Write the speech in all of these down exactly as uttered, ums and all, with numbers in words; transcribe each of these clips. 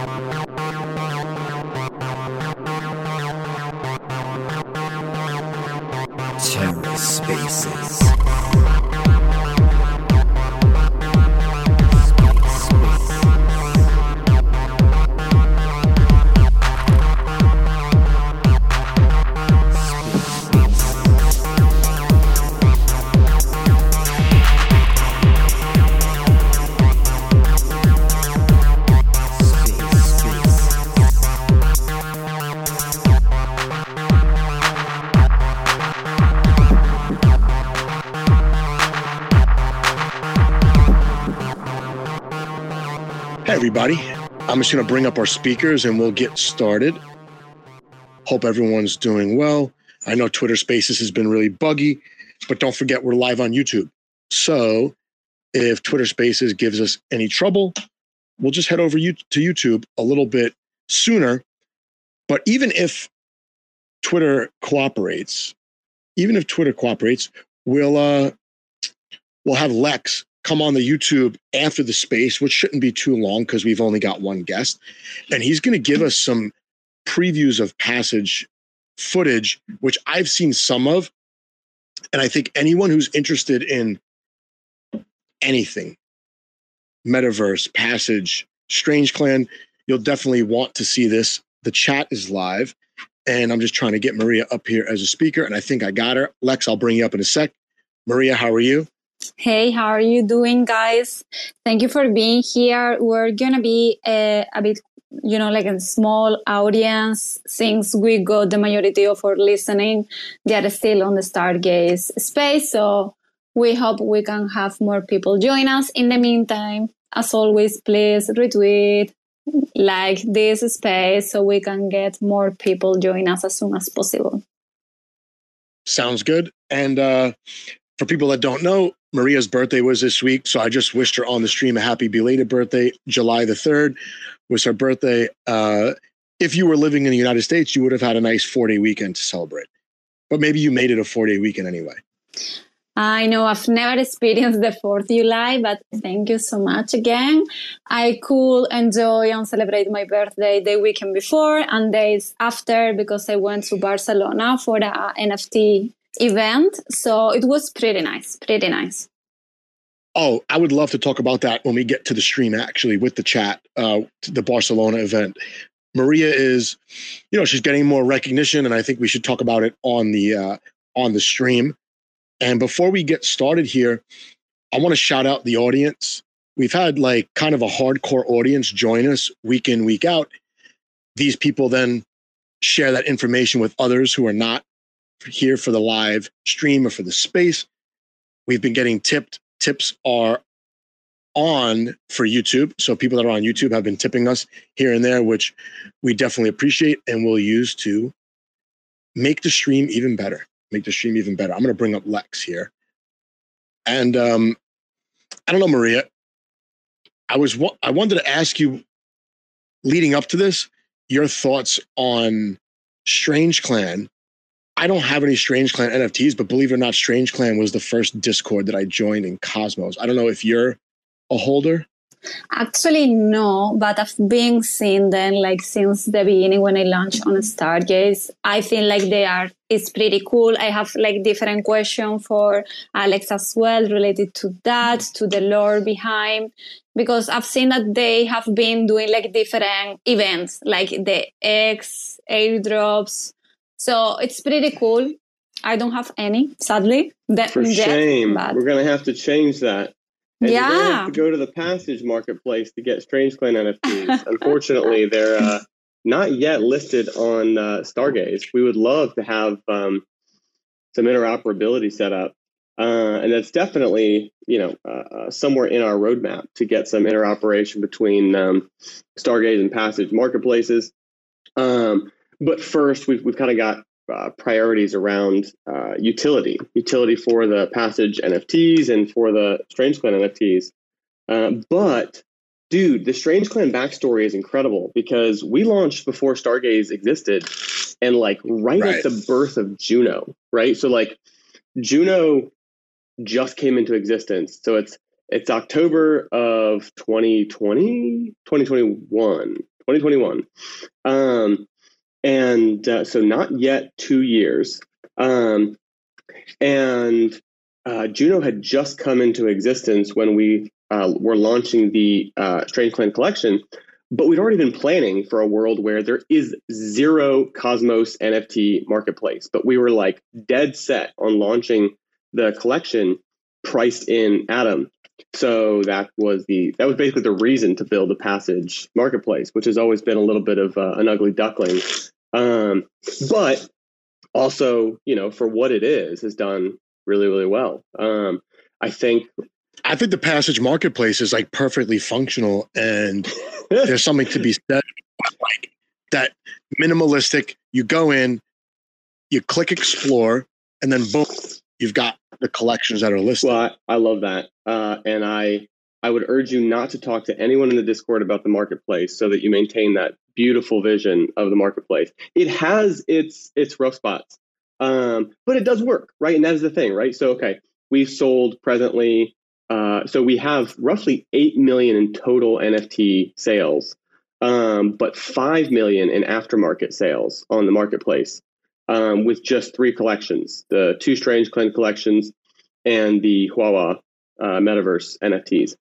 TerraSpaces. Everybody, I'm just going to bring up our speakers and we'll get started. Hope everyone's doing well. I know Twitter Spaces has been really buggy, but don't forget we're live on YouTube. So if Twitter Spaces gives us any trouble, we'll just head over to YouTube a little bit sooner. But even if Twitter cooperates, even if Twitter cooperates, we'll uh, we'll have Lex come on the YouTube after the space, which shouldn't be too long because we've only got one guest. And he's going to give us some previews of Passage footage, which I've seen some of. And I think anyone who's interested in anything, Metaverse, Passage, Strange Clan, you'll definitely want to see this. The chat is live. And I'm just trying to get Maria up here as a speaker. And I think I got her. Lex, I'll bring you up in a sec. Maria, how are you? Hey, how are you doing, guys? Thank you for being here. We're going to be a, a bit, you know, like a small audience since we got the majority of our listening. They are still on the Stargaze space. So we hope we can have more people join us. In the meantime, as always, please retweet, like this space so we can get more people join us as soon as possible. Sounds good. And uh, for people that don't know, Maria's birthday was this week, so I just wished her on the stream a happy belated birthday. July the third was her birthday. Uh, if you were living in the United States, you would have had a nice four-day weekend to celebrate. But maybe you made it a four-day weekend anyway. I know I've never experienced the fourth of July, but thank you so much again. I could enjoy and celebrate my birthday the weekend before and days after because I went to Barcelona for the N F T event. So it was pretty nice, pretty nice. Oh, I would love to talk about that when we get to the stream, actually, with the chat, uh, the Barcelona event. Maria is, you know, she's getting more recognition, and I think we should talk about it on the uh, on the stream. And before we get started here, I want to shout out the audience. We've had like kind of a hardcore audience join us week in, week out. These people then share that information with others who are not here for the live stream or for the space. We've been getting tipped. Tips are on for YouTube. So people that are on YouTube have been tipping us here and there, which we definitely appreciate and will use to make the stream even better. Make the stream even better. I'm going to bring up Lex here. And um, I don't know, Maria, I was I wanted to ask you, leading up to this, your thoughts on Strange Clan. I don't have any Strange Clan N F Ts, but believe it or not, Strange Clan was the first Discord that I joined in Cosmos. I don't know if you're a holder. Actually, no, but I've been seeing them like since the beginning when I launched on Stargaze. I feel like they are, it's pretty cool. I have like different questions for Alex as well related to that, to the lore behind, because I've seen that they have been doing like different events, like the X airdrops. So it's pretty cool. I don't have any, sadly. That, For yet, shame. but We're going to have to change that. And yeah. You're going to have to go to the Passage marketplace to get Strange Clan N F Ts. Unfortunately, they're uh, not yet listed on uh, Stargaze. We would love to have um, some interoperability set up. Uh, and that's definitely, you know, uh, uh, somewhere in our roadmap to get some interoperation between um, Stargaze and Passage marketplaces. Um, but first, we've, we've kind of got Uh, priorities around uh, utility, utility for the Passage N F Ts and for the Strange Clan N F Ts. Uh, but, dude, the Strange Clan backstory is incredible because we launched before Stargaze existed and, like, right, right. at the birth of Juno, right? So, like, Juno just came into existence. So it's it's October of twenty twenty, twenty twenty-one, twenty twenty-one. Um, and uh, so not yet two years. Um, and uh, Juno had just come into existence when we uh, were launching the uh, Strange Clan collection, but we'd already been planning for a world where there is zero Cosmos N F T marketplace. But we were like dead set on launching the collection priced in Atom. So that was the that was basically the reason to build the Passage marketplace, which has always been a little bit of uh, an ugly duckling. Um, but also, you know, for what it is, has done really, really well. Um, I think I think the Passage marketplace is like perfectly functional, and there's something to be said like that minimalistic. You go in, you click explore, and then boom, you've got the collections that are listed. Well, I, I love that. Uh, and I I would urge you not to talk to anyone in the Discord about the marketplace so that you maintain that beautiful vision of the marketplace. It has its its rough spots, um, but it does work, right? And that is the thing, right? So, okay, we've sold presently, uh, so we have roughly eight million in total N F T sales, um, but five million in aftermarket sales on the marketplace. Um, with just three collections, the two Strange Clan collections and the Huawei uh, Metaverse N F Ts.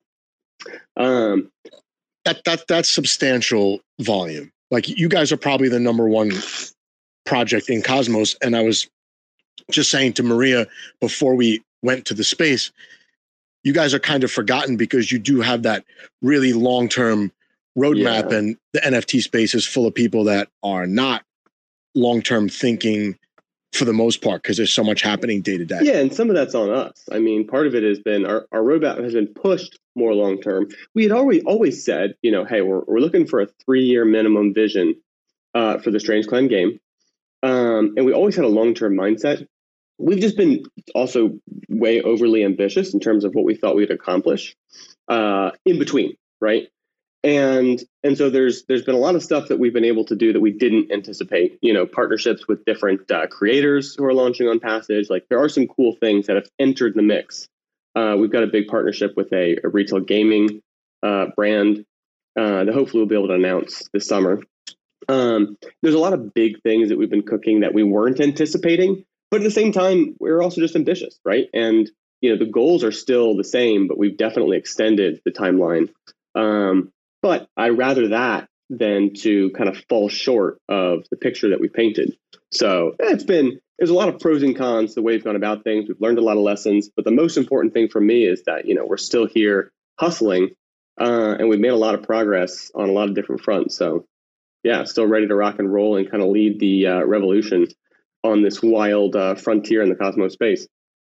Um, that that that's substantial volume. Like, you guys are probably the number one project in Cosmos. And I was just saying to Maria before we went to the space, you guys are kind of forgotten because you do have that really long-term roadmap, yeah. and the N F T space is full of people that are not long-term thinking for the most part, because there's so much happening day to day. Yeah, and some of that's on us. I mean, part of it has been our, our roadmap has been pushed more long-term. We had already always said, you know, hey, we're we're looking for a three-year minimum vision uh, for the Strange Clan game. Um, and we always had a long-term mindset. We've just been also way overly ambitious in terms of what we thought we'd accomplish uh, in between, right? And and so there's there's been a lot of stuff that we've been able to do that we didn't anticipate. You know, partnerships with different uh, creators who are launching on Passage. Like, there are some cool things that have entered the mix. Uh, we've got a big partnership with a, a retail gaming uh, brand uh, that hopefully we'll be able to announce this summer. Um, there's a lot of big things that we've been cooking that we weren't anticipating, but at the same time, we're also just ambitious, right? And you know, the goals are still the same, but we've definitely extended the timeline. Um, But I'd rather that than to kind of fall short of the picture that we painted. So it's been, there's a lot of pros and cons to the way we've gone about things. We've learned a lot of lessons, but the most important thing for me is that, you know, we're still here hustling uh, and we've made a lot of progress on a lot of different fronts. So yeah, still ready to rock and roll and kind of lead the uh, revolution on this wild uh, frontier in the Cosmos space.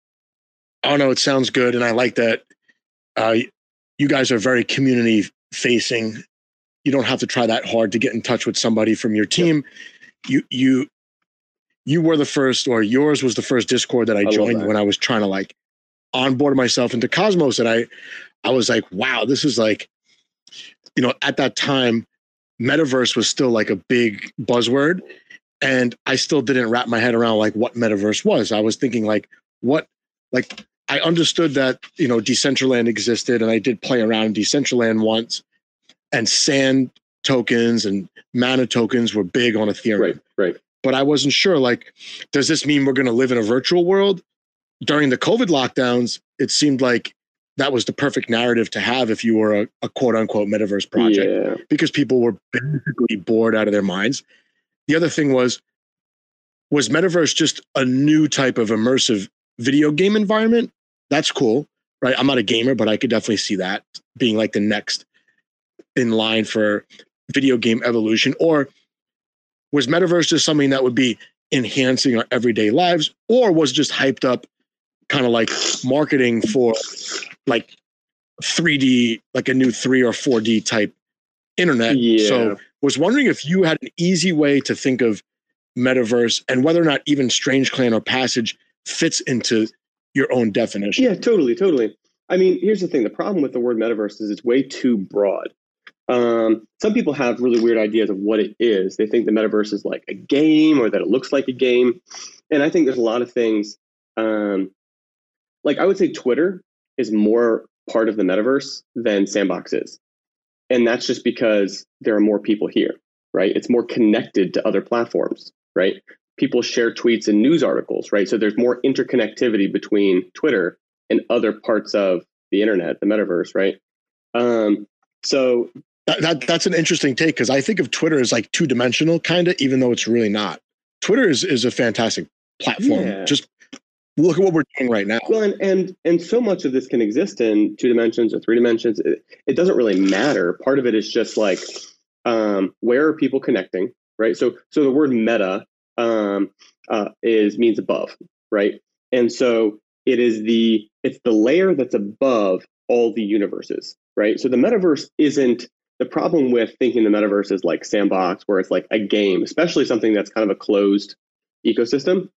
Oh no, it sounds good. And I like that uh, you guys are very community facing. You don't have to try that hard to get in touch with somebody from your team. You you you were the first, or yours was the first Discord that I, I joined when I was trying to like onboard myself into Cosmos, and I I was like, wow, this is like, you know, at that time, metaverse was still like a big buzzword, and I still didn't wrap my head around like what metaverse was. I was thinking like, what, like, I understood that, you know, Decentraland existed, and I did play around Decentraland once, and sand tokens and mana tokens were big on Ethereum. Right, right. But I wasn't sure, like, does this mean we're going to live in a virtual world? During the COVID lockdowns, it seemed like that was the perfect narrative to have if you were a, a quote unquote metaverse project, yeah. because people were basically bored out of their minds. The other thing was, was metaverse just a new type of immersive video game environment? That's cool, right? I'm not a gamer, but I could definitely see that being like the next in line for video game evolution. Or was metaverse just something that would be enhancing our everyday lives, or was just hyped up kind of like marketing for like three D, like a new three or four D type internet? Yeah. So was wondering if you had an easy way to think of metaverse and whether or not even Strange Clan or Passage fits into your own definition. Yeah, totally, totally. I mean, here's the thing. The problem with the word metaverse is it's way too broad. Um, some people have really weird ideas of what it is. They think the metaverse is like a game, or that it looks like a game. And I think there's a lot of things. Um, like I would say Twitter is more part of the metaverse than Sandbox is. And that's just because there are more people here, right? It's more connected to other platforms, right? People share tweets and news articles, right? So there's more interconnectivity between Twitter and other parts of the internet, the metaverse, right? Um, so that, that that's an interesting take, because I think of Twitter as like two dimensional, kind of, even though it's really not. Twitter is is a fantastic platform. Yeah. Just look at what we're doing right now. Well, and and and so much of this can exist in two dimensions or three dimensions. It, it doesn't really matter. Part of it is just like, um, where are people connecting, right? So so the word meta um, uh, is means above, right? And so it is the it's the layer that's above all the universes, right? So the metaverse isn't the problem with thinking the metaverse is like sandbox, where it's like a game, especially something that's kind of a closed ecosystem.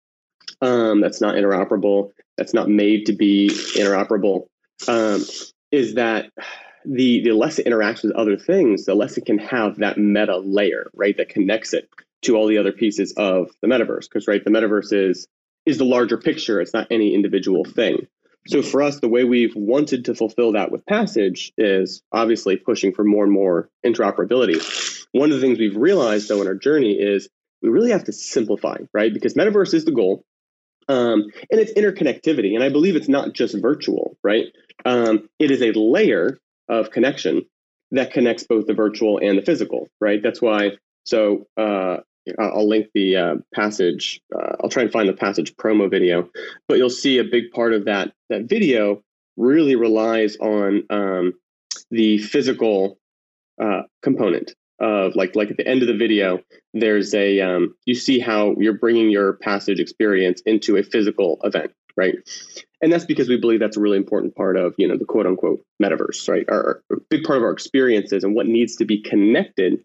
Um, that's not interoperable, that's not made to be interoperable, um, is that the, the less it interacts with other things, the less it can have that meta layer, right, that connects it to all the other pieces of the metaverse. Because, right, the metaverse is, is the larger picture. It's not any individual thing. So for us, the way we've wanted to fulfill that with Passage is obviously pushing for more and more interoperability. One of the things we've realized, though, in our journey is we really have to simplify, right? Because metaverse is the goal. Um, and it's interconnectivity. And I believe it's not just virtual, right? Um, it is a layer of connection that connects both the virtual and the physical, right? That's why, so uh, I'll link the uh, Passage, uh, I'll try and find the Passage promo video, but you'll see a big part of that, that video really relies on um, the physical uh, component. Of like like at the end of the video, there's a um, you see how you're bringing your Passage experience into a physical event, right? And that's because we believe that's a really important part of, you know, the quote unquote metaverse, right? Our, our big part of our experiences and what needs to be connected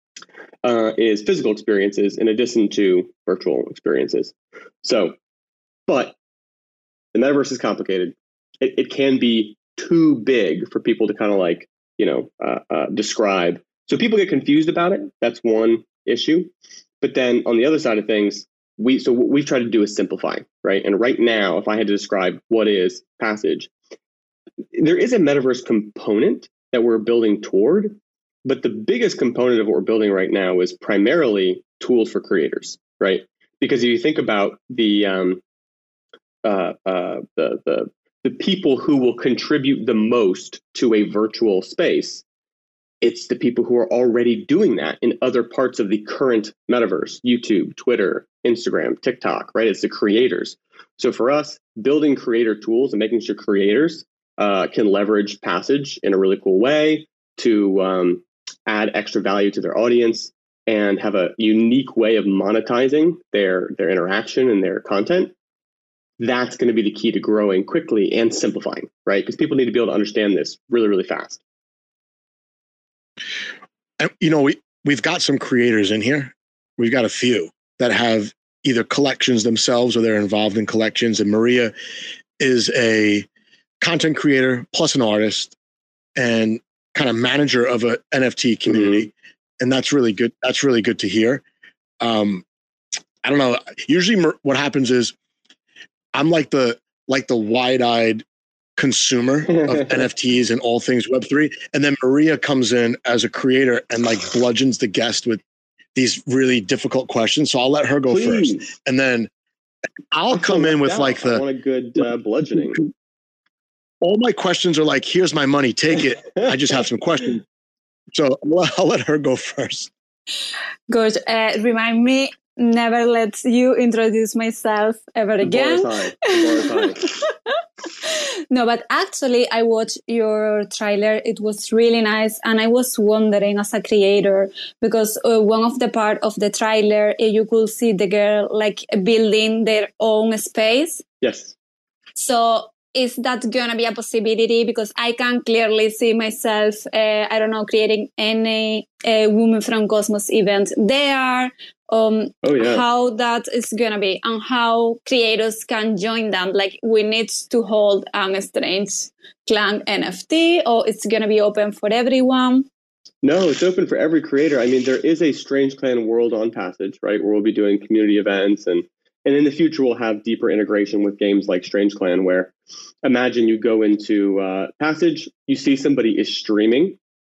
uh, is physical experiences in addition to virtual experiences. So, but the metaverse is complicated. It, it can be too big for people to kind of like, you know, uh, uh, describe. So people get confused about it. That's one issue. But then on the other side of things, we so what we've tried to do is simplify, right? And right now, if I had to describe what is Passage, there is a metaverse component that we're building toward, but the biggest component of what we're building right now is primarily tools for creators, right? Because if you think about the um, uh, uh, the the the people who will contribute the most to a virtual space, it's the people who are already doing that in other parts of the current metaverse, YouTube, Twitter, Instagram, TikTok, right? It's the creators. So for us, building creator tools and making sure creators uh, can leverage Passage in a really cool way to um, add extra value to their audience and have a unique way of monetizing their, their interaction and their content, that's going to be the key to growing quickly and simplifying, right? Because people need to be able to understand this really, really fast. And, you know, we, we've got some creators in here. We've got a few that have either collections themselves or they're involved in collections. And Maria is a content creator plus an artist and kind of manager of a N F T community. Mm-hmm. And that's really good. That's really good to hear. Um, I don't know. Usually what happens is I'm like the, like the wide-eyed consumer of N F Ts and all things Web three. And then Maria comes in as a creator and like bludgeons the guest with these really difficult questions. So I'll let her go Please. first. And then I'll I come in with out. like the I want a good uh, bludgeoning. All my questions are like, here's my money, take it. I just have some questions. So I'll, I'll let her go first. Good. Uh, remind me, never let you introduce myself ever again. No, but actually I watched your trailer. It was really nice. And I was wondering as a creator, because uh, one of the part of the trailer, uh, you could see the girl like building their own space. Yes. So is that going to be a possibility? Because I can clearly see myself, uh, I don't know, creating any uh, Women from Cosmos event there. Um, oh, yeah. How that is going to be and how creators can join them. Like we need to hold a Strange Clan N F T, or it's going to be open for everyone? No, it's open for every creator. I mean, there is a Strange Clan world on Passage, right? Where we'll be doing community events and And in the future, we'll have deeper integration with games like Strange Clan, where imagine you go into uh, Passage, you see somebody is streaming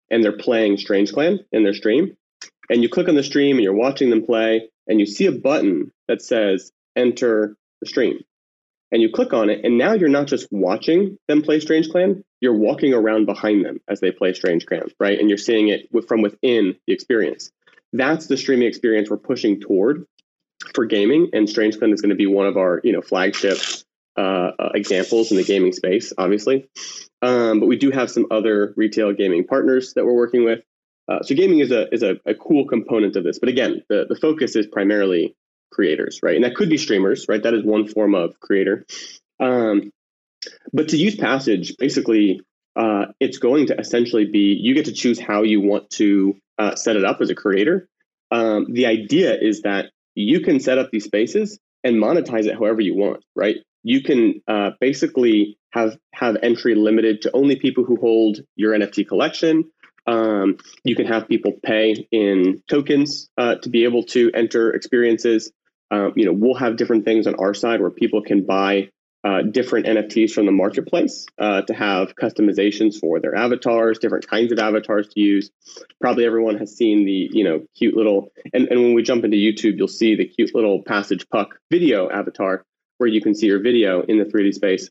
and they're playing Strange Clan in their stream. And you click on the stream and you're watching them play, and you see a button that says enter the stream. And you click on it, and now you're not just watching them play Strange Clan, you're walking around behind them as they play Strange Clan, right? And you're seeing it from within the experience. That's the streaming experience we're pushing toward for gaming, and Strange Clan is going to be one of our, you know, flagship uh, uh, examples in the gaming space, obviously. Um, but we do have some other retail gaming partners that we're working with. Uh, so gaming is a is a, a cool component of this. But again, the, the focus is primarily creators, right? And that could be streamers, right? That is one form of creator. Um, but to use Passage, basically, uh, it's going to essentially be, you get to choose how you want to uh, set it up as a creator. Um, the idea is that you can set up these spaces and monetize it however you want, right? You can uh, basically have, have entry limited to only people who hold your N F T collection. Um, you can have people pay in tokens uh, to be able to enter experiences. Um, you know, we'll have different things on our side where people can buy uh, different N F Ts from the marketplace uh, to have customizations for their avatars, different kinds of avatars to use. Probably everyone has seen the, you know, cute little, and, and when we jump into YouTube, you'll see the cute little Passage Puck video avatar where you can see your video in the three D space.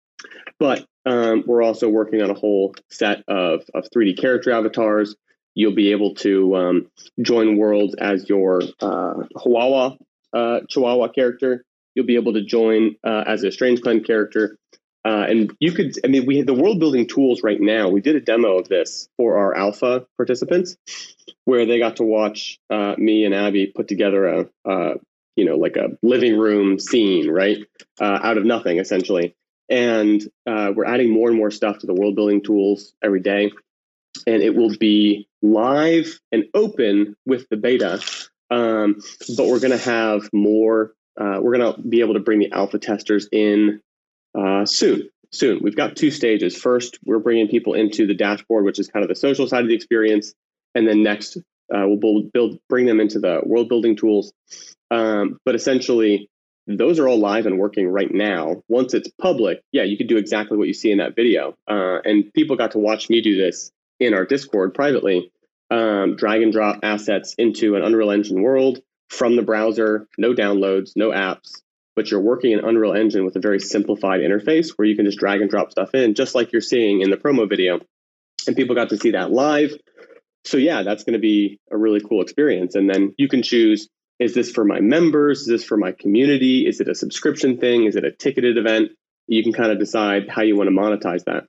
But um, we're also working on a whole set of, of three D character avatars. You'll be able to um, join worlds as your uh, Chihuahua, uh, Chihuahua character. You'll be able to join uh, as a Strange Clan character. Uh, and you could, I mean, we had the world building tools right now. We did a demo of this for our alpha participants where they got to watch uh, me and Abby put together a, uh, you know, like a living room scene, right? Uh, out of nothing, essentially. And uh, we're adding more and more stuff to the world building tools every day. And it will be live and open with the beta. Um, but we're going to have more, uh, we're going to be able to bring the alpha testers in uh, soon. Soon. We've got two stages. First, we're bringing people into the dashboard, which is kind of the social side of the experience. And then next, uh, we'll build, build, bring them into the world building tools. Um, but essentially, those are all live and working right now. Once it's public, yeah, you could do exactly what you see in that video. Uh, and people got to watch me do this in our Discord privately, um, drag and drop assets into an Unreal Engine world from the browser, no downloads, no apps, but you're working in Unreal Engine with a very simplified interface where you can just drag and drop stuff in, just like you're seeing in the promo video. And people got to see that live. So yeah, that's going to be a really cool experience. And then you can choose, is this for my members? Is this for my community? Is it a subscription thing? Is it a ticketed event? You can kind of decide how you want to monetize that.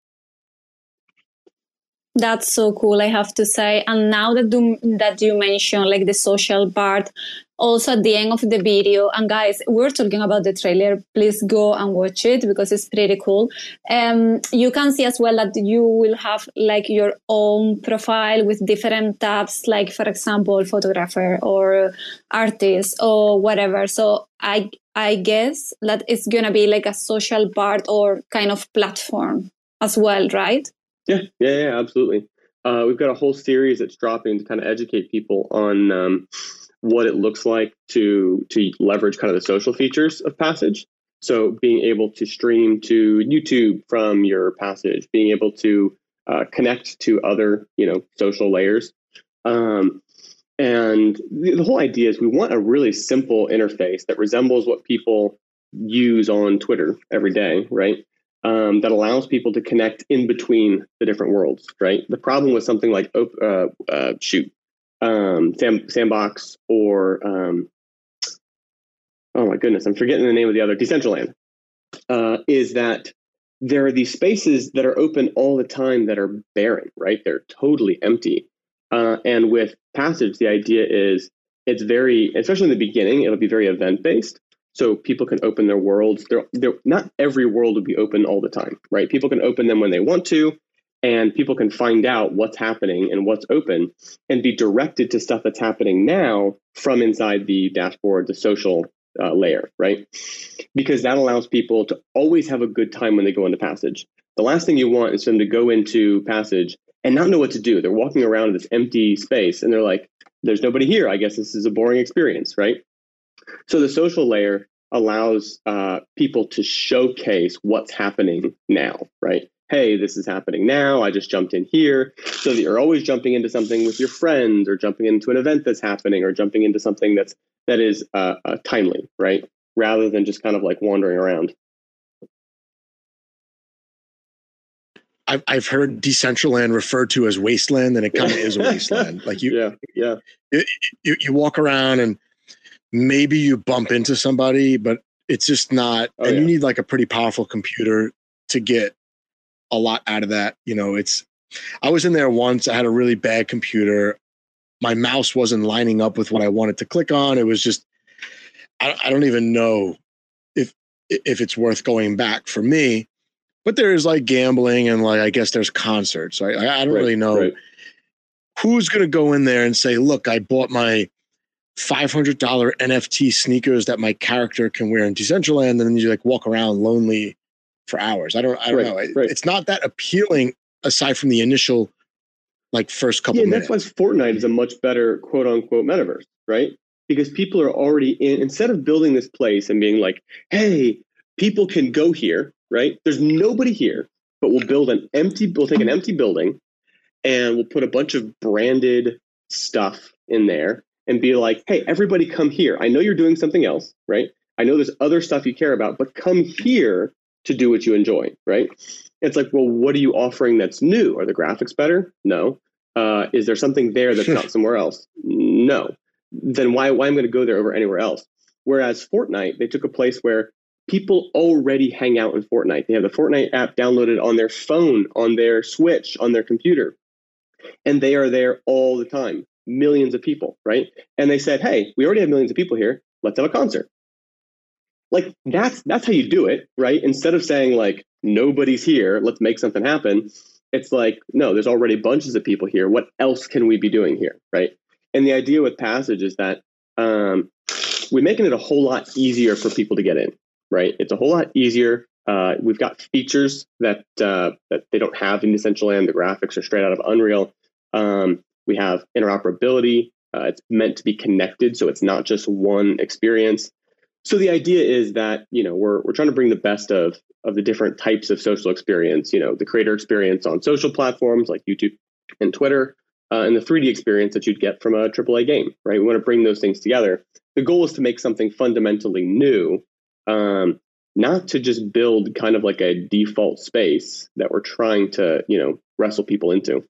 That's so cool, I have to say. And now that you, that you mentioned like the social part, also at the end of the video, and guys, we're talking about the trailer, please go and watch it because it's pretty cool. Um, you can see as well that you will have like your own profile with different tabs, like for example, photographer or artist or whatever. So I I guess that it's going to be like a social part or kind of platform as well, right? Yeah, yeah, yeah, absolutely. Uh, we've got a whole series that's dropping to kind of educate people on um, what it looks like to to leverage kind of the social features of Passage. So being able to stream to YouTube from your Passage, being able to uh, connect to other, you know, social layers. Um, and the, the whole idea is we want a really simple interface that resembles what people use on Twitter every day, right? Um, that allows people to connect in between the different worlds, right? The problem with something like, uh, uh, shoot, um, Sand, Sandbox or, um, oh my goodness, I'm forgetting the name of the other, Decentraland, uh, is that there are these spaces that are open all the time that are barren, right? They're totally empty. Uh, and with Passage, the idea is it's very, especially in the beginning, it'll be very event-based. So people can open their worlds. They're, they're, not every world will be open all the time, right? People can open them when they want to, and people can find out what's happening and what's open and be directed to stuff that's happening now from inside the dashboard, the social uh, layer, right? Because that allows people to always have a good time when they go into Passage. The last thing you want is for them to go into Passage and not know what to do. They're walking around in this empty space and they're like, there's nobody here. I guess this is a boring experience, right? So the social layer allows uh, people to showcase what's happening now, right? hey, this is happening now. I just jumped in here, so that you're always jumping into something with your friends, or jumping into an event that's happening, or jumping into something that's that is uh, uh, timely, right? Rather than just kind of like wandering around. I've I've heard Decentraland referred to as wasteland, and it kind of is a wasteland. Like you, yeah, yeah. You, you you walk around and maybe you bump into somebody, but it's just not. Oh, and yeah. you need like a pretty powerful computer to get a lot out of that. You know, it's. I was in there once. I had a really bad computer. My mouse wasn't lining up with what I wanted to click on. It was just. I, I don't even know if if it's worth going back for me. But there's like gambling and like I guess there's concerts. I I don't Right, really know right. who's going to go in there and say, "Look, I bought my five hundred dollars N F T sneakers that my character can wear in Decentraland," and then you like walk around lonely for hours. I don't I don't Right, know. It, right. It's not that appealing aside from the initial like first couple Yeah, and minutes. that's why Fortnite is a much better quote unquote metaverse, right? Because people are already in, instead of building this place and being like, hey, people can go here, right? There's nobody here, but we'll build an empty, we'll take an empty building and we'll put a bunch of branded stuff in there and be like, hey, everybody come here. I know you're doing something else, right? I know there's other stuff you care about, but come here to do what you enjoy, right? It's like, well, what are you offering that's new? Are the graphics better? No. Uh, is there something there that's not somewhere else? No. Then why, why am I going to go there over anywhere else? Whereas Fortnite, they took a place where people already hang out in Fortnite. They have the Fortnite app downloaded on their phone, on their Switch, on their computer. And they are there all the time. Millions of people, right? And they said, hey, we already have millions of people here. Let's have a concert. Like that's that's how you do it, right? Instead of saying like, nobody's here, let's make something happen. It's like, no, there's already bunches of people here. What else can we be doing here, right? And the idea with Passage is that um, we're making it a whole lot easier for people to get in, right? It's a whole lot easier. Uh, we've got features that uh, that they don't have in Decentraland. The graphics are straight out of Unreal. Um, we have interoperability. Uh, it's meant to be connected, so it's not just one experience. So the idea is that, you know, we're we're trying to bring the best of of the different types of social experience. You know, the creator experience on social platforms like YouTube and Twitter, uh, and the three D experience that you'd get from a triple A game, right? We want to bring those things together. The goal is to make something fundamentally new, um, not to just build kind of like a default space that we're trying to, you know, wrestle people into.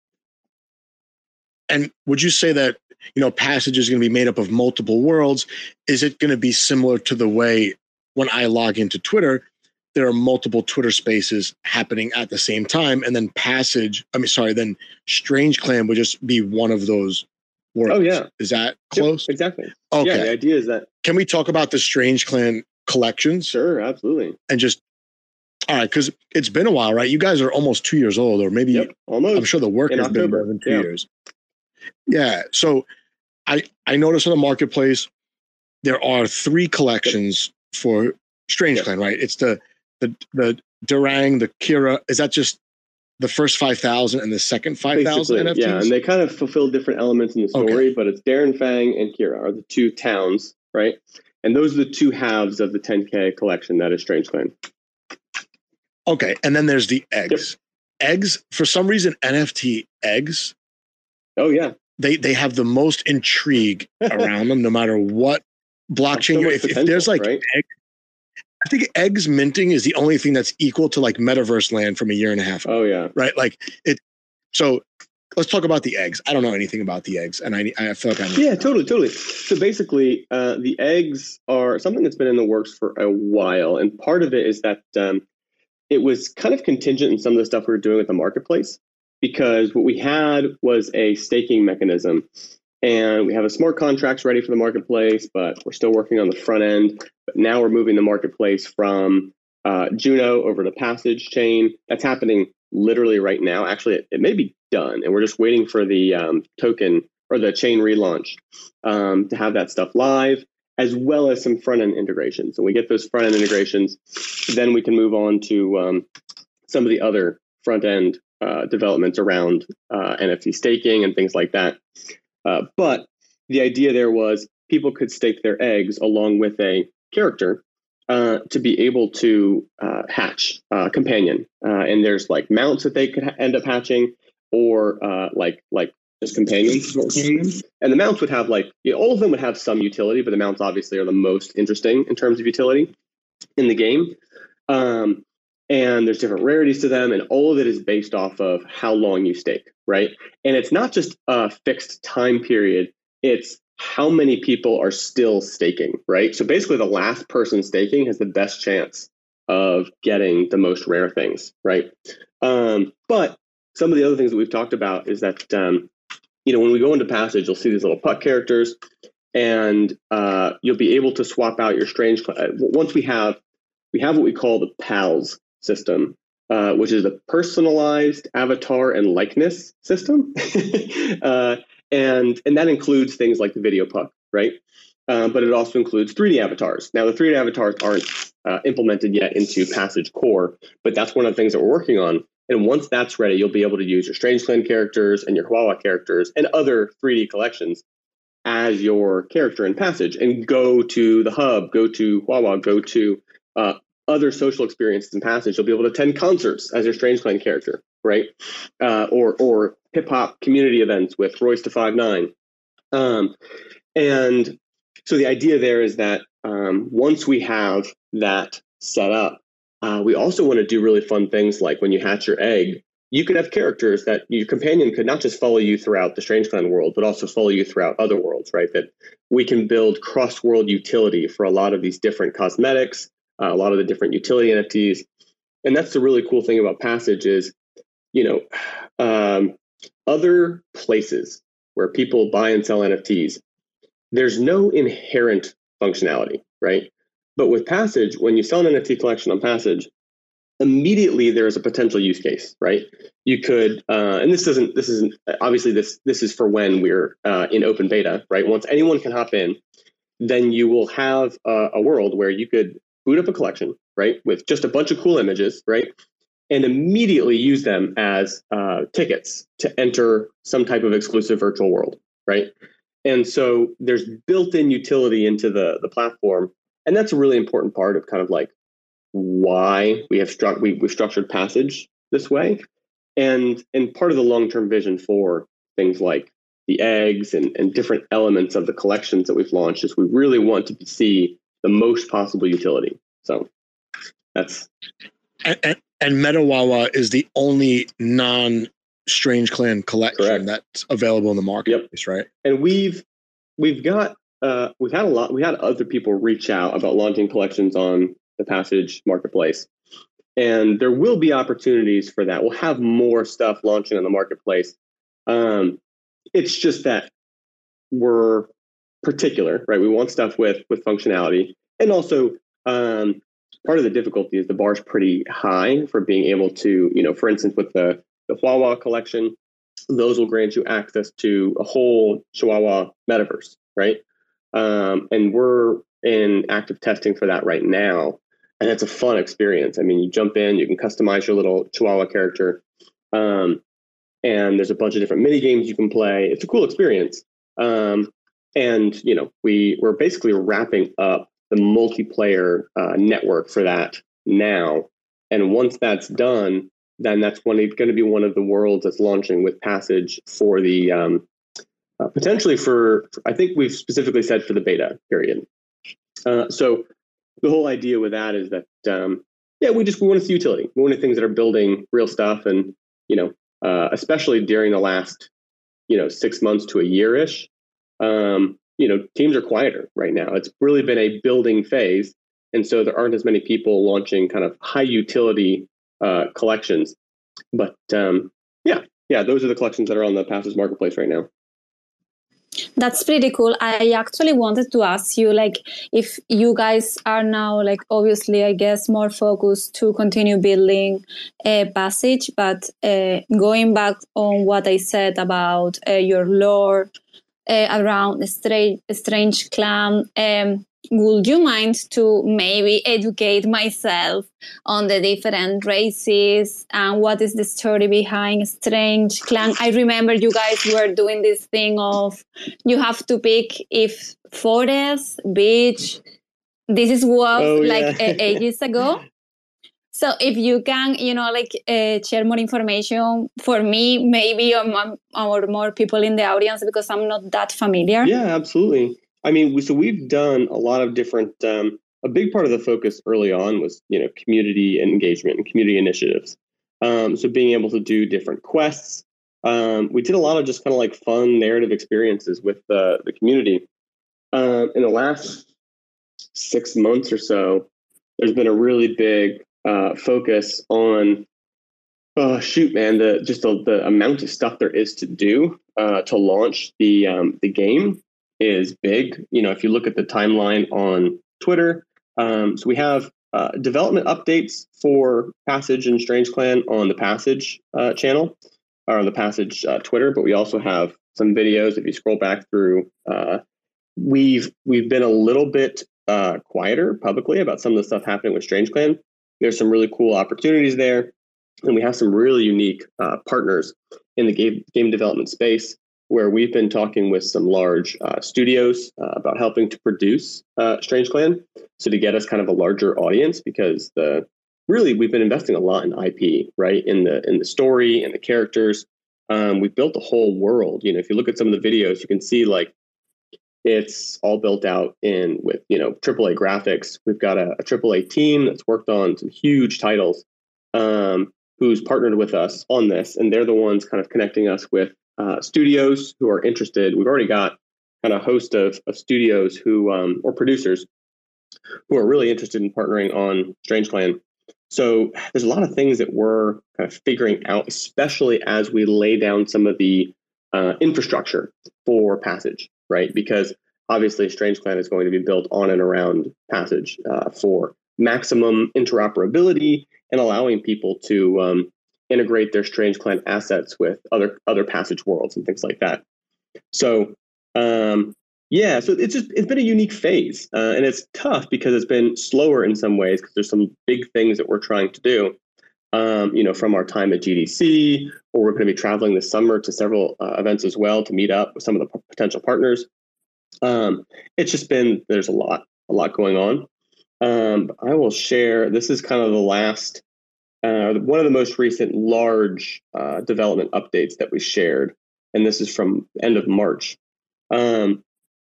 And would you say that, you know, Passage is going to be made up of multiple worlds? Is it going to be similar to the way when I log into Twitter, there are multiple Twitter spaces happening at the same time, and then Passage, I mean, sorry, then Strange Clan would just be one of those worlds? Oh, yeah. Is that close? Yep, exactly. Okay. Yeah, the idea is that. Can we talk about the Strange Clan collections? Sure, absolutely. And just, all right, because it's been a while, right? You guys are almost two years old, or maybe, yep, almost. I'm sure the work In has October. been more than two yeah. years. Yeah. So I, I noticed on the marketplace, there are three collections for Strange Yep. Clan, right? It's the, the, the Durang, the Kira. Is that just the first five thousand and the second five thousand N F Ts? Yeah, and they kind of fulfill different elements in the story, Okay. but it's Darren Fang and Kira are the two towns, right? And those are the two halves of the ten K collection that is Strange Clan. Okay. And then there's the eggs. Yep. Eggs, for some reason, N F T eggs. Oh, yeah. They they have the most intrigue around them, no matter what blockchain. So if, if there's like, right? egg, I think eggs minting is the only thing that's equal to like Metaverse Land from a year and a half ago. Oh, yeah. Right? Like it. So let's talk about the eggs. I don't know anything about the eggs, and I I feel like I need Yeah, totally, totally. So basically, uh, the eggs are something that's been in the works for a while, and part of it is that um, it was kind of contingent in some of the stuff we were doing with the marketplace, because what we had was a staking mechanism, and we have a smart contracts ready for the marketplace, but we're still working on the front end. But now we're moving the marketplace from uh, Juno over to Passage chain. That's happening literally right now. Actually, it, it may be done, and we're just waiting for the um, token or the chain relaunch um, to have that stuff live, as well as some front end integrations. And we get those front end integrations, then we can move on to um, some of the other front end uh, developments around uh, N F T staking and things like that. Uh, but the idea there was people could stake their eggs along with a character uh, to be able to uh, hatch a uh, companion. Uh, and there's like mounts that they could ha- end up hatching, or uh, like like just companions. And the mounts would have like, you know, all of them would have some utility, but the mounts obviously are the most interesting in terms of utility in the game. Um, and there's different rarities to them, and all of it is based off of how long you stake, right? And it's not just a fixed time period, it's how many people are still staking, right? So basically the last person staking has the best chance of getting the most rare things, right? Um, but some of the other things that we've talked about is that, um, you know, when we go into Passage, you'll see these little puck characters, and uh, you'll be able to swap out your strange, uh, once we have, we have what we call the PALS system, uh, which is a personalized avatar and likeness system. uh, and, and that includes things like the video puck, right? Um, but it also includes three D avatars. Now, the three D avatars aren't uh, implemented yet into Passage Core, but that's one of the things that we're working on. And once that's ready, you'll be able to use your Strange Clan characters and your Huahua characters and other three D collections as your character in Passage, and go to the hub, go to Huahua, go to uh, other social experiences in Passage. You'll be able to attend concerts as your Strange Clan character, right? Uh, or or hip hop community events with Royce da five nine. Um, and so the idea there is that um, once we have that set up, uh, we also want to do really fun things like when you hatch your egg, you could have characters that your companion could not just follow you throughout the Strange Clan world, but also follow you throughout other worlds, right? That we can build cross-world utility for a lot of these different cosmetics, uh, a lot of the different utility N F Ts. And that's the really cool thing about Passage is, you know, um, other places where people buy and sell N F Ts, there's no inherent functionality, right? But with Passage, when you sell an N F T collection on Passage, immediately there's a potential use case, right? You could, uh, and this isn't, this isn't, obviously this this is for when we're uh, in open beta, right? Once anyone can hop in, then you will have a, a world where you could boot up a collection, right? With just a bunch of cool images, right? And immediately use them as uh, tickets to enter some type of exclusive virtual world, right? And so there's built-in utility into the, the platform. And that's a really important part of kind of like why we have struck we, we've structured Passage this way. And and part of the long-term vision for things like the eggs and, and different elements of the collections that we've launched is we really want to see the most possible utility. So that's and, and, and Meta Huahua is the only non Strange Clan collection correct. That's available in the marketplace, yep. right? And we've we've got uh, we've had a lot. We had other people reach out about launching collections on the Passage marketplace, and there will be opportunities for that. We'll have more stuff launching on the marketplace. Um, it's just that we're particular, right? We want stuff with with functionality, and also um, part of the difficulty is the bar's pretty high for being able to, you know, for instance, with the the Huahua collection, those will grant you access to a whole Chihuahua metaverse, right? Um, and we're in active testing for that right now. And it's a fun experience. I mean, you jump in, you can customize your little Chihuahua character. Um, and there's a bunch of different mini games you can play. It's a cool experience. Um, and, you know, we, we're basically wrapping up the multiplayer uh, network for that now. And once that's done, then that's one, it's going to be one of the worlds that's launching with Passage for the, um, uh, potentially for, I think we've specifically said for the beta period. Uh, so the whole idea with that is that, um, yeah, we just, we want to see utility. We want things that are building real stuff. And, you know, uh, especially during the last, you know, six months to a year-ish, um, you know, teams are quieter right now. It's really been a building phase. And so there aren't as many people launching kind of high utility uh, collections. But um, yeah, yeah, those are the collections that are on the Passage marketplace right now. That's pretty cool. I actually wanted to ask you, like, if you guys are now, like, obviously, I guess, more focused to continue building a Passage, but uh, going back on what I said about uh, your lore uh, around Strange, Strange Clan, um, would you mind to maybe educate myself on the different races and what is the story behind Strange Clan? I remember you guys were doing this thing of you have to pick if forest, beach, this is was Oh, like yeah. uh, ages ago. So if you can, you know, like uh, share more information for me, maybe or, or more people in the audience, because I'm not that familiar. Yeah, absolutely. I mean, we, so we've done a lot of different. Um, a big part of the focus early on was, you know, community engagement and community initiatives. Um, so being able to do different quests. Um, we did a lot of just kind of like fun narrative experiences with the the community. Um, in the last six months or so, there's been a really big uh, focus on. Oh shoot, man! The just the, the amount of stuff there is to do uh, to launch the um, the game is big. You know, if you look at the timeline on Twitter, um, so we have uh, development updates for Passage and Strange Clan on the Passage uh, channel or on the Passage uh, Twitter, but we also have some videos. If you scroll back through, uh, we've we've been a little bit uh, quieter publicly about some of the stuff happening with Strange Clan. There's some really cool opportunities there. And we have some really unique uh, partners in the game, game development space, where we've been talking with some large uh, studios uh, about helping to produce uh, Strange Clan. So to get us kind of a larger audience, because the really we've been investing a lot in I P, right? In the in the story and the characters. Um, we've built a whole world. You know, if you look at some of the videos, you can see like it's all built out in with, you know, triple A graphics. We've got a, a triple A team that's worked on some huge titles. Um, who's partnered with us on this, and they're the ones kind of connecting us with uh, studios who are interested. We've already got kind of a host of, of studios who, um, or producers who are really interested in partnering on Strange Clan. So there's a lot of things that we're kind of figuring out, especially as we lay down some of the uh, infrastructure for Passage, right? Because obviously Strange Clan is going to be built on and around Passage uh, for maximum interoperability and allowing people to um, integrate their Strange Clan assets with other other Passage worlds and things like that. So um, yeah, so it's just it's been a unique phase, uh, and it's tough because it's been slower in some ways because there's some big things that we're trying to do. Um, you know, from our time at G D C, or we're going to be traveling this summer to several uh, events as well to meet up with some of the p- potential partners. Um, it's just been there's a lot a lot going on. Um, I will share. This is kind of the last, uh, one of the most recent large uh, development updates that we shared, and this is from end of March. Um,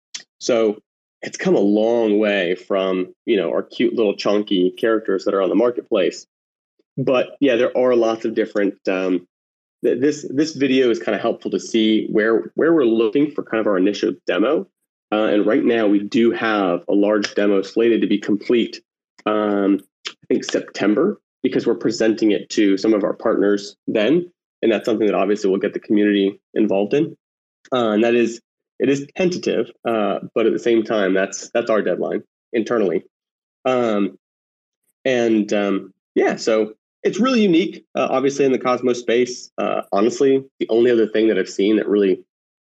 so it's come a long way from, you know, our cute little chunky characters that are on the marketplace. But yeah, there are lots of different. Um, th- this this video is kind of helpful to see where where we're looking for kind of our initial demo. Uh, and right now we do have a large demo slated to be complete, um, I think September, because we're presenting it to some of our partners then. And that's something that obviously we'll get the community involved in. Uh, and that is, it is tentative, uh, but at the same time, that's that's our deadline internally. Um, and um, yeah, so it's really unique, uh, obviously in the Cosmos space. Uh, honestly, the only other thing that I've seen that really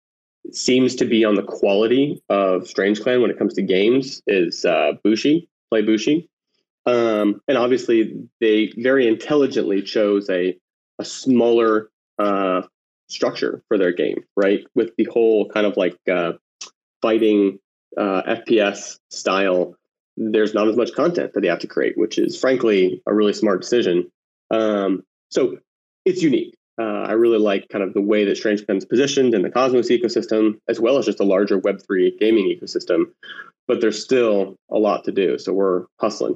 seems to be on the quality of Strange Clan when it comes to games is uh, Bushi, Play Bushi. Um, and obviously they very intelligently chose a, a smaller uh, structure for their game, right? With the whole kind of like uh, fighting uh, F P S style, there's not as much content that they have to create, which is frankly a really smart decision. Um, so it's unique. Uh, I really like kind of the way that Strange Clan is positioned in the Cosmos ecosystem, as well as just a larger Web three gaming ecosystem. But there's still a lot to do, so we're hustling.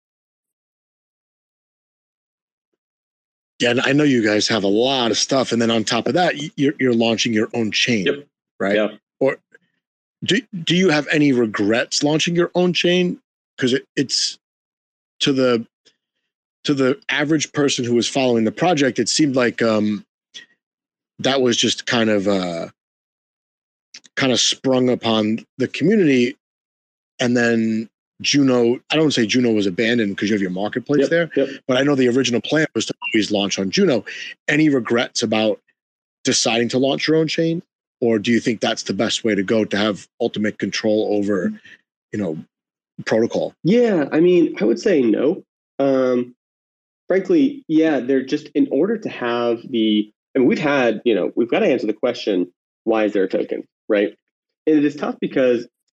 Yeah, and I know you guys have a lot of stuff, and then on top of that, you're you're launching your own chain, yep. right? Yeah. Or do do you have any regrets launching your own chain? Because it, it's to the to the average person who was following the project, it seemed like um, that was just kind of uh, kind of sprung upon the community, and then Juno, I don't say Juno was abandoned because you have your marketplace yep, there, yep. but I know the original plan was to always launch on Juno. Any regrets about deciding to launch your own chain? Or do you think that's the best way to go, to have ultimate control over, you know, protocol? Yeah, I mean, I would say no. Um, frankly, yeah, they're just, in order to have the, I mean, we've had, you know, we've got to answer the question, why is there a token, right? And it is tough because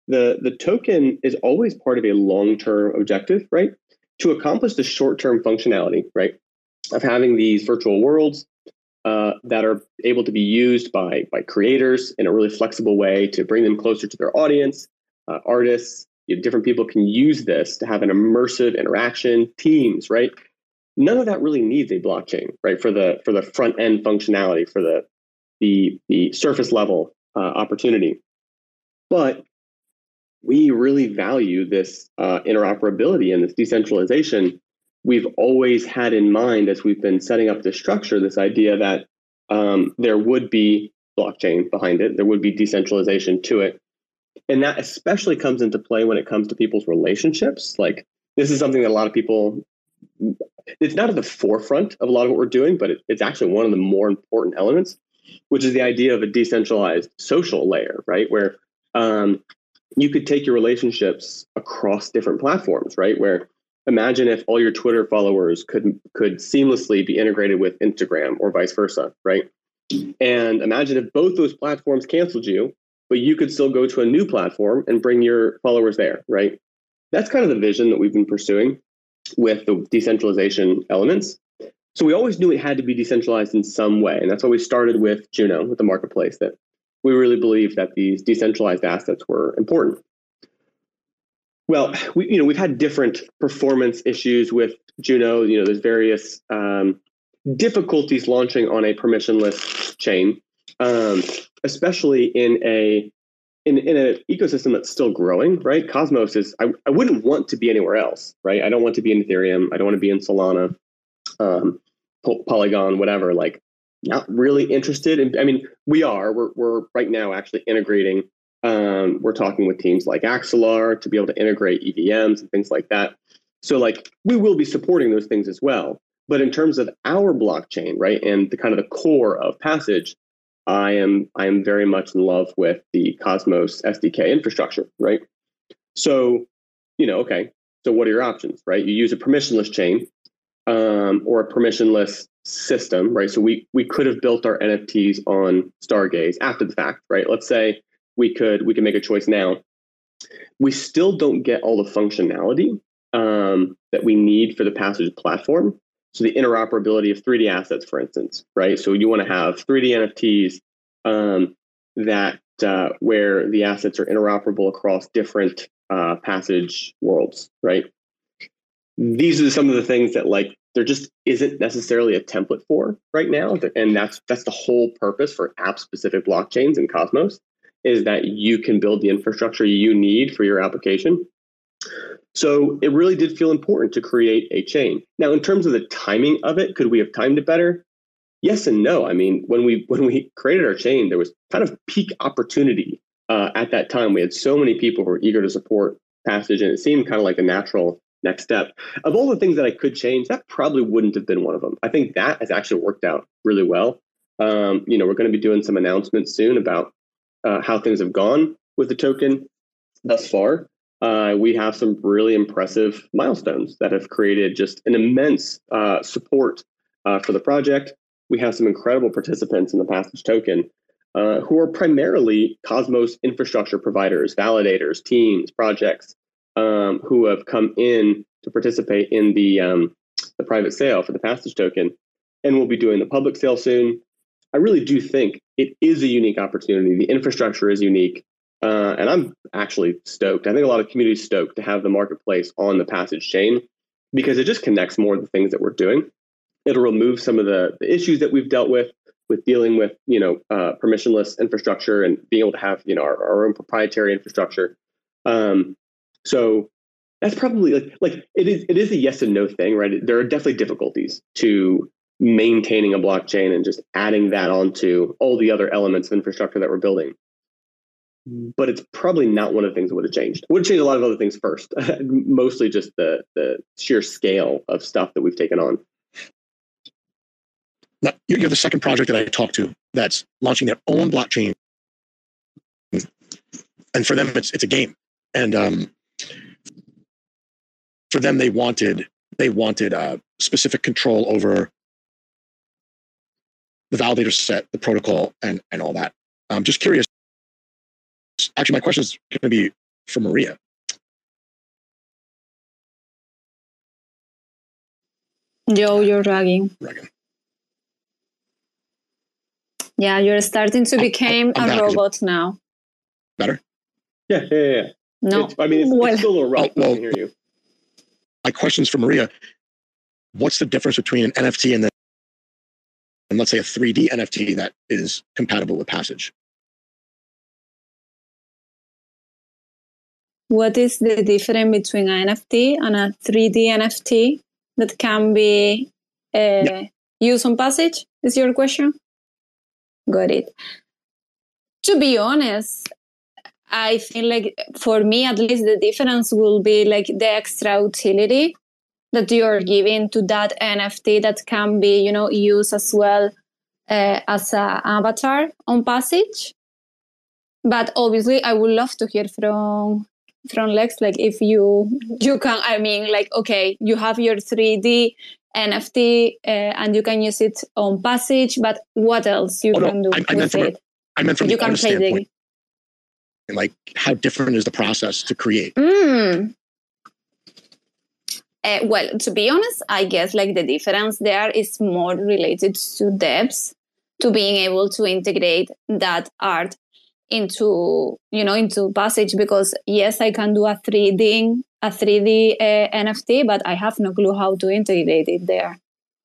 the, the token is always part of a long-term objective, right? To accomplish the short-term functionality, right, of having these virtual worlds uh, that are able to be used by, by creators in a really flexible way to bring them closer to their audience, uh, artists, you know, different people can use this to have an immersive interaction, teams, right? None of that really needs a blockchain, right? For the for the front end functionality, for the the the surface level uh, opportunity. But we really value this uh, interoperability and this decentralization. We've always had in mind as we've been setting up this structure, this idea that um, there would be blockchain behind it, there would be decentralization to it. And that especially comes into play when it comes to people's relationships. Like, this is something that a lot of people, it's not at the forefront of a lot of what we're doing, but it, it's actually one of the more important elements, which is the idea of a decentralized social layer, right? Where um, you could take your relationships across different platforms, right? Where imagine if all your Twitter followers could could seamlessly be integrated with Instagram or vice versa, right? And imagine if both those platforms canceled you, but you could still go to a new platform and bring your followers there, right? That's kind of the vision that we've been pursuing with the decentralization elements. So we always knew it had to be decentralized in some way. And that's why we started with Juno, with the marketplace, that we really believe that these decentralized assets were important. Well, we, you know, we've had different performance issues with Juno. You know, there's various um, difficulties launching on a permissionless chain, um, especially in a in in an ecosystem that's still growing. Right, Cosmos is. I, I wouldn't want to be anywhere else. Right, I don't want to be in Ethereum. I don't want to be in Solana, um, Polygon, whatever. Like, not really interested in. I mean, we are. We're we're right now actually integrating. Um, we're talking with teams like Axelar to be able to integrate E V Ms and things like that. So like we will be supporting those things as well. But in terms of our blockchain, right, and the kind of the core of Passage, I am I am very much in love with the Cosmos S D K infrastructure, right? So, you know, okay, so what are your options, right? You use a permissionless chain um, or a permissionless system, right? So we we could have built our N F Ts on Stargaze after the fact, right? Let's say we could we can make a choice now. We still don't get all the functionality um, that we need for the Passage platform. So the interoperability of three D assets, for instance, right? So you want to have three D N F Ts um, that uh, where the assets are interoperable across different uh, Passage worlds, right? These are some of the things that like there just isn't necessarily a template for right now, and that's that's the whole purpose for app-specific blockchains in Cosmos, is that you can build the infrastructure you need for your application. So it really did feel important to create a chain. Now, in terms of the timing of it, could we have timed it better? Yes and no. I mean, when we when we created our chain, there was kind of peak opportunity uh, at that time. We had so many people who were eager to support Passage, and it seemed kind of like a natural next step. Of all the things that I could change, that probably wouldn't have been one of them. I think that has actually worked out really well. Um, you know, we're going to be doing some announcements soon about uh, how things have gone with the token thus far. Uh, we have some really impressive milestones that have created just an immense uh, support uh, for the project. We have some incredible participants in the Passage token uh, who are primarily Cosmos infrastructure providers, validators, teams, projects um, who have come in to participate in the, um, the private sale for the Passage token. And we'll be doing the public sale soon. I really do think it is a unique opportunity. The infrastructure is unique. Uh, and I'm actually stoked. I think a lot of communities stoked to have the marketplace on the Passage chain because it just connects more of the things that we're doing. It'll remove some of the, the issues that we've dealt with, with dealing with, you know, uh, permissionless infrastructure and being able to have, you know, our, our own proprietary infrastructure. Um, so that's probably like, like it is, it is a yes and no thing, right? There are definitely difficulties to maintaining a blockchain and just adding that onto all the other elements of infrastructure that we're building. But it's probably not one of the things that would have changed. It would have changed a lot of other things first, mostly just the the sheer scale of stuff that we've taken on. Now, you're the second project that I talked to that's launching their own blockchain. And for them, it's it's a game. And um, for them, they wanted they wanted uh, specific control over the validator set, the protocol, and, and all that. I'm just curious. Actually, my question is going to be for Maria. Joe, you're ragging. Ragging. Yeah, you're starting to become I'm a back. robot now. Better? Yeah, yeah, yeah. yeah. No, It's, I mean, it's, well, it's still a little rough. Oh, well, I can hear you. My question's for Maria. What's the difference between an N F T and then, and let's say a three D N F T that is compatible with Passage? what is the difference between an N F T and a three D N F T that can be uh, Yeah. used on Passage? Is your question? Got it. To be honest, I feel like for me, at least, the difference will be like the extra utility that you're giving to that N F T that can be, you know, used as well uh, as an avatar on Passage. But obviously, I would love to hear from from Lex, like if you you can, I mean, like, okay, you have your three D N F T uh, and you can use it on Passage, but what else you Oh, no, can do I- I meant with from a- it? I meant from You the can artist play the standpoint. And like, how different is the process to create? Mm. Uh, well, to be honest, I guess like the difference there is more related to devs, to being able to integrate that art into, you know, into Passage, because yes, I can do a three D a three D uh, N F T, but I have no clue how to integrate it there.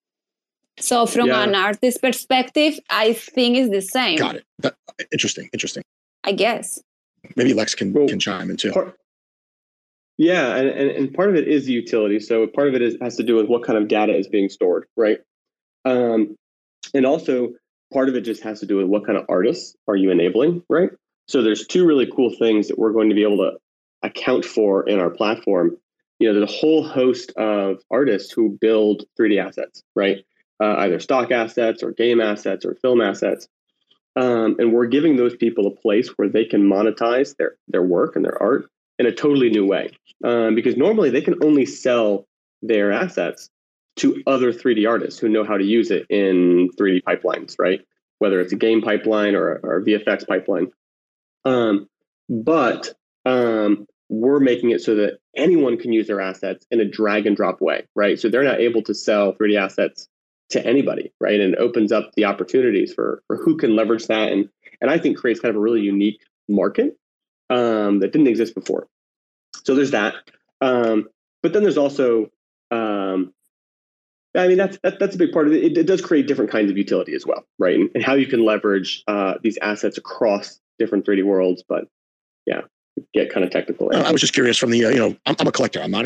So from Yeah. an artist perspective, I think it's the same. Got it. That, interesting. Interesting. I guess. Maybe Lex can, Well, can chime in too. Part, yeah, and, and, and part of it is utility. So part of it is, has to do with what kind of data is being stored, right? Um, and also part of it just has to do with what kind of artists are you enabling, right? So there's two really cool things that we're going to be able to account for in our platform. You know, there's a whole host of artists who build three D assets, right? Uh, either stock assets or game assets or film assets. Um, and we're giving those people a place where they can monetize their, their work and their art in a totally new way. Um, because normally they can only sell their assets to other three D artists who know how to use it in three D pipelines, right? Whether it's a game pipeline or, or a V F X pipeline. Um, but um, we're making it so that anyone can use their assets in a drag and drop way, right? So they're not able to sell three D assets to anybody, right? And it opens up the opportunities for, for who can leverage that. And, and I think creates kind of a really unique market um, that didn't exist before. So there's that. Um, but then there's also, um, I mean, that's that, that's a big part of it. it. It does create different kinds of utility as well, right? And, and how you can leverage uh, these assets across different three D worlds. But yeah, get kind of technical. Uh, I was just curious from the, uh, you know, I'm, I'm a collector. I'm not an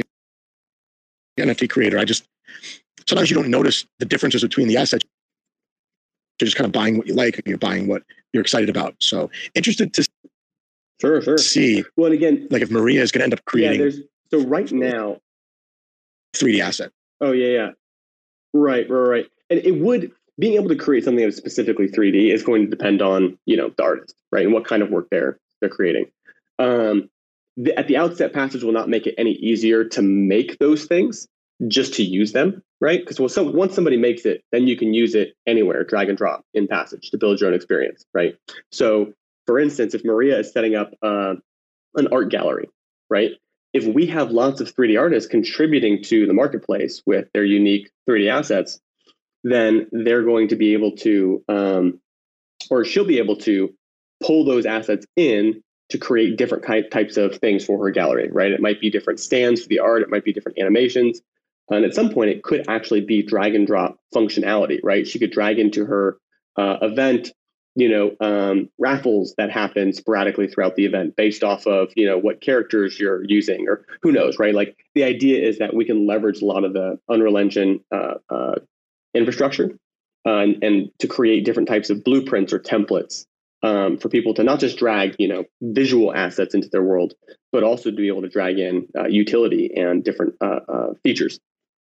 N F T creator. I just, sometimes you don't notice the differences between the assets. You're just kind of buying what you like, and you're buying what you're excited about. So interested to sure, sure. see, well, and again, like if Maria is going to end up creating yeah, there's, so right now, three D asset. Oh, yeah, yeah. Right, right, right. And it would, being able to create something that is specifically three D is going to depend on, you know, the artist, right? And what kind of work they're, they're creating. Um, the, at the outset, Passage will not make it any easier to make those things, just to use them, right? Because well, so once somebody makes it, then you can use it anywhere, drag and drop in Passage to build your own experience, right? So, for instance, if Maria is setting up uh, an art gallery, right? If we have lots of three D artists contributing to the marketplace with their unique three D assets, then they're going to be able to, um, or she'll be able to pull those assets in to create different kind, types of things for her gallery, right? It might be different stands for the art. It might be different animations. And at some point, it could actually be drag and drop functionality, right? She could drag into her uh, event, you know, um, raffles that happen sporadically throughout the event based off of, you know, what characters you're using or who knows, right? Like the idea is that we can leverage a lot of the Unreal Engine uh, uh, infrastructure uh, and, and to create different types of blueprints or templates um, for people to not just drag, you know, visual assets into their world, but also to be able to drag in uh, utility and different uh, uh, features.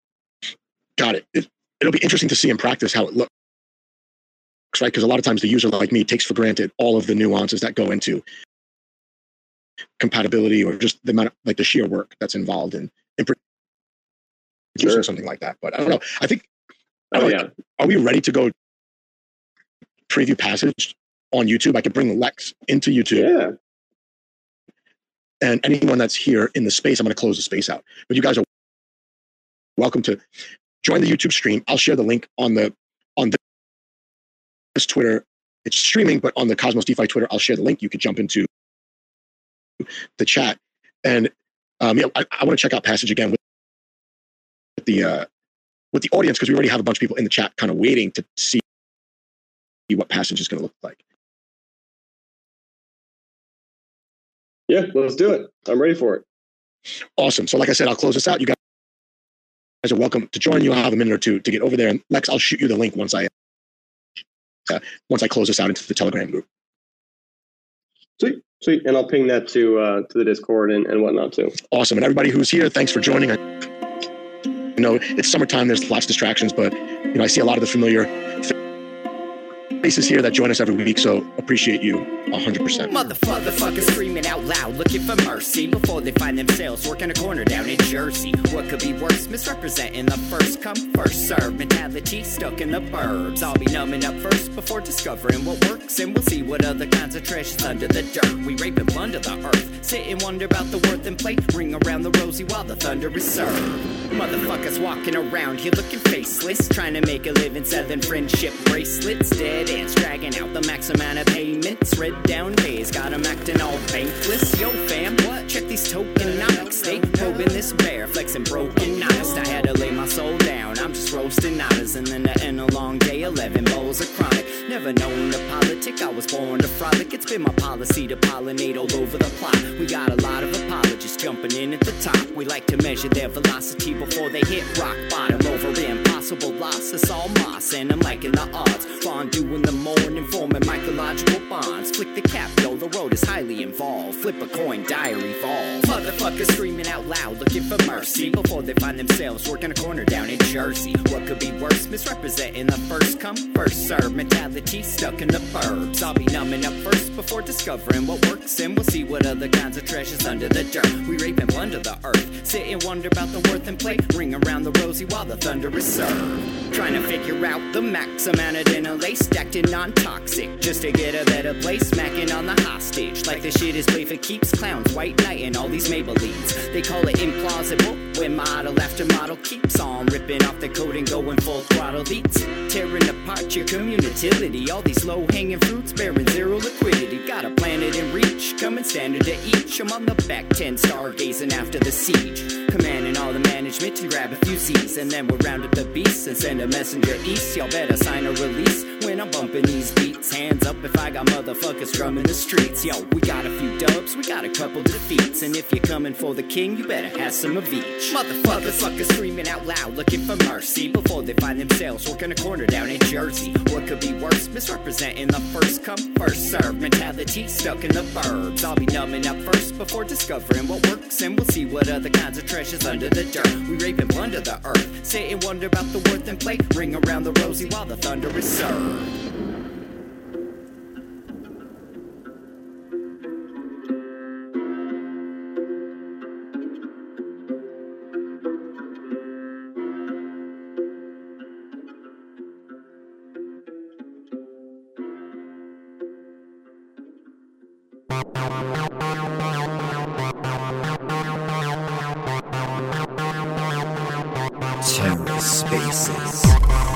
Got it. it. It'll be interesting to see in practice how it looks. Right? Because a lot of times the user like me takes for granted all of the nuances that go into compatibility or just the amount of, like the sheer work that's involved in, in producing sure. something like that. But I don't know. I think, oh, like, yeah. Are we ready to go preview Passage on YouTube? I could bring Lex into YouTube. Yeah. And anyone that's here in the space, I'm going to close the space out. But you guys are welcome to join the YouTube stream. I'll share the link on the on this Twitter. It's streaming, but on the Cosmos DeFi Twitter, I'll share the link. You could jump into the chat. And um, yeah, I, I want to check out Passage again with the uh, with the audience, because we already have a bunch of people in the chat kind of waiting to see what Passage is going to look like. Yeah, let's do it. I'm ready for it. Awesome. So like I said, I'll close this out. You guys are welcome to join. You'll have a minute or two to get over there. And Lex, I'll shoot you the link once I uh, once I close this out into the Telegram group. Sweet, sweet. And I'll ping that to uh, to the Discord and, and whatnot too. Awesome. And everybody who's here, thanks for joining. I you know it's summertime. There's lots of distractions, but you know I see a lot of the familiar faces here that join us every week, so appreciate you one hundred percent. Motherfuckers screaming out loud, looking for mercy before they find themselves working a corner down in Jersey. What could be worse? Misrepresenting the first come, first serve mentality stuck in the burbs. I'll be numbing up first before discovering what works, and we'll see what other kinds of treasures under the dirt. We rape and plunder the earth, sit and wonder about the worth and play, ring around the rosy while the thunder is served. Motherfuckers walking around here looking faceless, trying to make a living selling friendship bracelets. Dead ends dragging out the max amount of payments. Red down days got them acting all bankless. Yo fam, what? Check these tokenomics. They probing this bear, flexing broken honest. I had to lay my soul down, I'm just roasting honors. And then to end a long day, eleven bowls of chronic. Never known to politic, I was born to frolic. It's been my policy to pollinate all over the plot. We got a lot of apologists jumping in at the top. We like to measure their velocity before they hit rock bottom. Over impossible loss, it's all moss, and I'm liking the odds. Fondue in the morning, forming mycological bonds. Flick the cap, yo, the road is highly involved. Flip a coin, diary falls. Motherfuckers screaming out loud, looking for mercy before they find themselves working a corner down in Jersey. What could be worse? Misrepresenting the first come, first serve mentality stuck in the burbs. I'll be numbing up first before discovering what works, and we'll see what other kinds of treasures under the dirt. We rape and plunder the earth, sit and wonder about the worth and play, ring around the rosy while the thunder is served. Trying to figure out the max amount of dinner lace, stacked in non-toxic, just to get a better place, smacking on the hostage like the shit is play for keeps. Clowns, white knight, and all these Maybellines. They call it implausible when model after model keeps on ripping off the code and going full throttle beats, tearing apart your community. All these low-hanging fruits bearing zero liquidity. Got a planet in reach, coming standard to each. I'm on the back ten, stargazing after the siege, commanding all the management to grab a few Z's, and then we'll round up the beasts and send a messenger east. Y'all better sign a release when I'm bumping these beats. Hands up if I got motherfuckers drumming the streets. Yo, we got a few dubs, we got a couple defeats, and if you're coming for the king, you better have some of each. Motherfuckers fuckers screaming out loud, looking for mercy before they find themselves working a corner down in Jersey. What could be worse? Misrepresenting the first come, first serve mentality stuck in the burbs. I'll be numbing up first before discovering what works, and we'll see what other kinds of treasures under the dirt. We rape and plunder the earth, sit and wonder about the worth and play, ring around the rosy while the thunder is served. TerraSpaces.